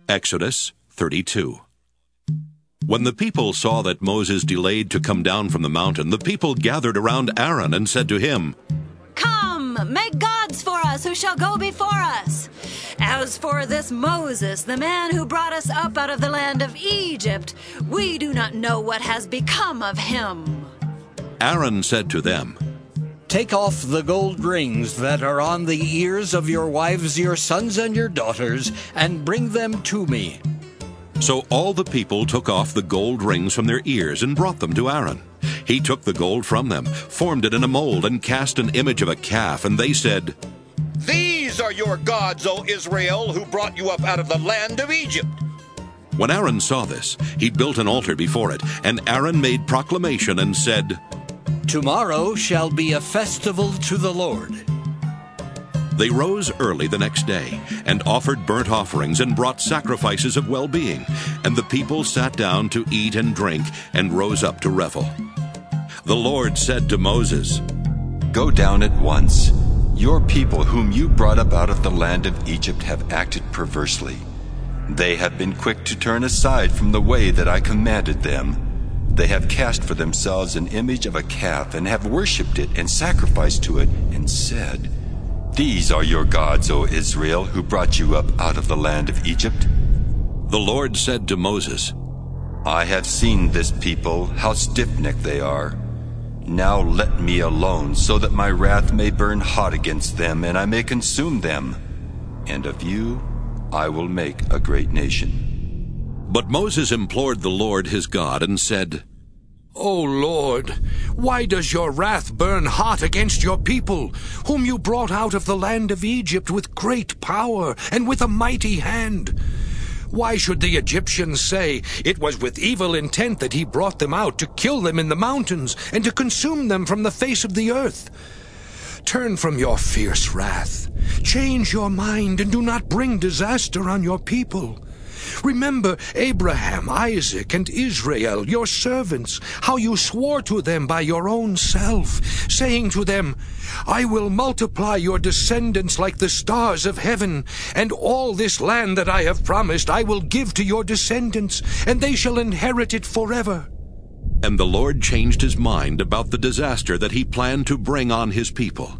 Exodus 32. When the people saw that Moses delayed to come down from the mountain, the people gathered around Aaron and said to him, "Come, make gods for us who shall go before us. As for this Moses, the man who brought us up out of the land of Egypt, we do not know what has become of him." Aaron said to them, "Take off the gold rings that are on the ears of your wives, your sons, and your daughters, and bring them to me." So all the people took off the gold rings from their ears and brought them to Aaron. He took the gold from them, formed it in a mold, and cast an image of a calf, and they said, "These are your gods, O Israel, who brought you up out of the land of Egypt." When Aaron saw this, he built an altar before it, and Aaron made proclamation and said, "Tomorrow shall be a festival to the Lord." They rose early the next day, and offered burnt offerings and brought sacrifices of well-being, and the people sat down to eat and drink, and rose up to revel. The Lord said to Moses, "Go down at once. Your people whom you brought up out of the land of Egypt have acted perversely. They have been quick to turn aside from the way that I commanded them. They have cast for themselves an image of a calf, and have worshipped it and sacrificed to it, and said, 'These are your gods, O Israel, who brought you up out of the land of Egypt.'" The Lord said to Moses, "I have seen this people, how stiff-necked they are. Now let me alone, so that my wrath may burn hot against them, and I may consume them. And of you I will make a great nation." But Moses implored the Lord his God and said, "O Lord, why does your wrath burn hot against your people, whom you brought out of the land of Egypt with great power and with a mighty hand? Why should the Egyptians say, 'It was with evil intent that he brought them out, to kill them in the mountains and to consume them from the face of the earth'? Turn from your fierce wrath. Change your mind and do not bring disaster on your people. Remember Abraham, Isaac, and Israel, your servants, how you swore to them by your own self, saying to them, 'I will multiply your descendants like the stars of heaven, and all this land that I have promised I will give to your descendants, and they shall inherit it forever.'" And the Lord changed his mind about the disaster that he planned to bring on his people.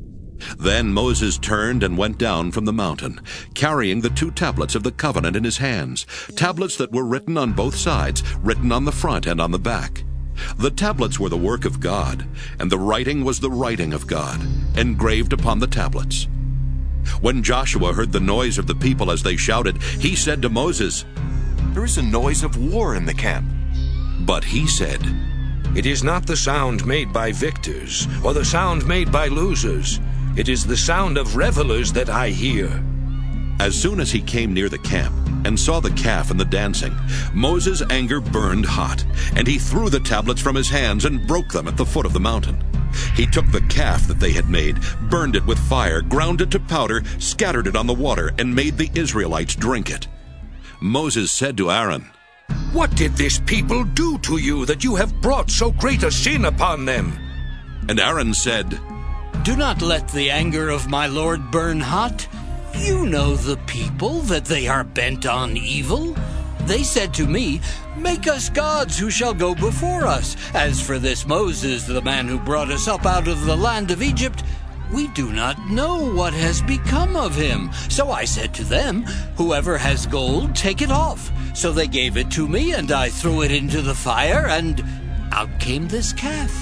Then Moses turned and went down from the mountain, carrying the 2 tablets of the covenant in his hands, tablets that were written on both sides, written on the front and on the back. The tablets were the work of God, and the writing was the writing of God, engraved upon the tablets. When Joshua heard the noise of the people as they shouted, he said to Moses, "There is a noise of war in the camp." But he said, "It is not the sound made by victors, or the sound made by losers. It is the sound of revelers that I hear." As soon as he came near the camp and saw the calf and the dancing, Moses' anger burned hot, and he threw the tablets from his hands and broke them at the foot of the mountain. He took the calf that they had made, burned it with fire, ground it to powder, scattered it on the water, and made the Israelites drink it. Moses said to Aaron, "What did this people do to you that you have brought so great a sin upon them?" And Aaron said, "Do not let the anger of my Lord burn hot. You know the people, that they are bent on evil. They said to me, 'Make us gods who shall go before us.' As for this Moses, the man who brought us up out of the land of Egypt, we do not know what has become of him. So I said to them, 'Whoever has gold, take it off.' So they gave it to me, and I threw it into the fire, and out came this calf."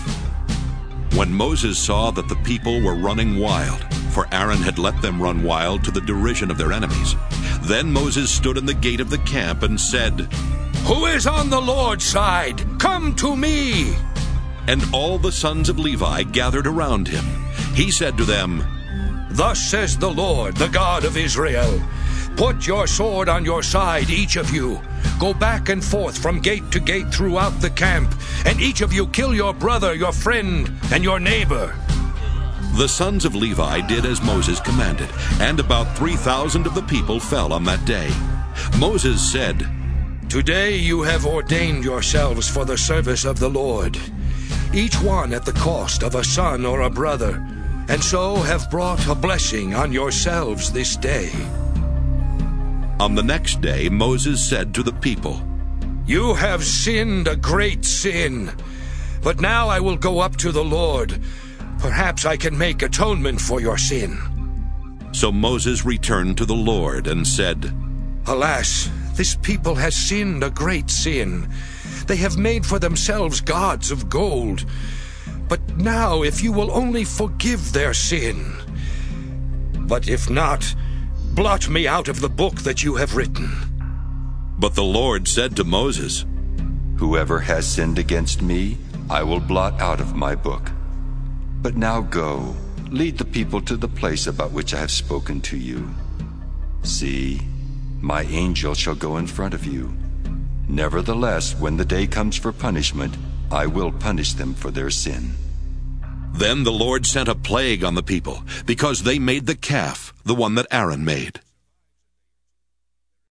When Moses saw that the people were running wild, for Aaron had let them run wild to the derision of their enemies, then Moses stood in the gate of the camp and said, "Who is on the Lord's side? Come to me." And all the sons of Levi gathered around him. He said to them, "Thus says the Lord, the God of Israel, put your sword on your side, each of you. Go back and forth from gate to gate throughout the camp, and each of you kill your brother, your friend, and your neighbor." The sons of Levi did as Moses commanded, and about 3,000 of the people fell on that day. Moses said, "Today you have ordained yourselves for the service of the Lord, each one at the cost of a son or a brother, and so have brought a blessing on yourselves this day." On the next day Moses said to the people, "You have sinned a great sin, but now I will go up to the Lord. Perhaps I can make atonement for your sin." So Moses returned to the Lord and said, "Alas, this people has sinned a great sin. They have made for themselves gods of gold. But now if you will only forgive their sin. But if not, blot me out of the book that you have written." But the Lord said to Moses, "Whoever has sinned against me, I will blot out of my book. But now go, lead the people to the place about which I have spoken to you. See, my angel shall go in front of you. Nevertheless, when the day comes for punishment, I will punish them for their sin." Then the Lord sent a plague on the people, because they made the calf, the one that Aaron made.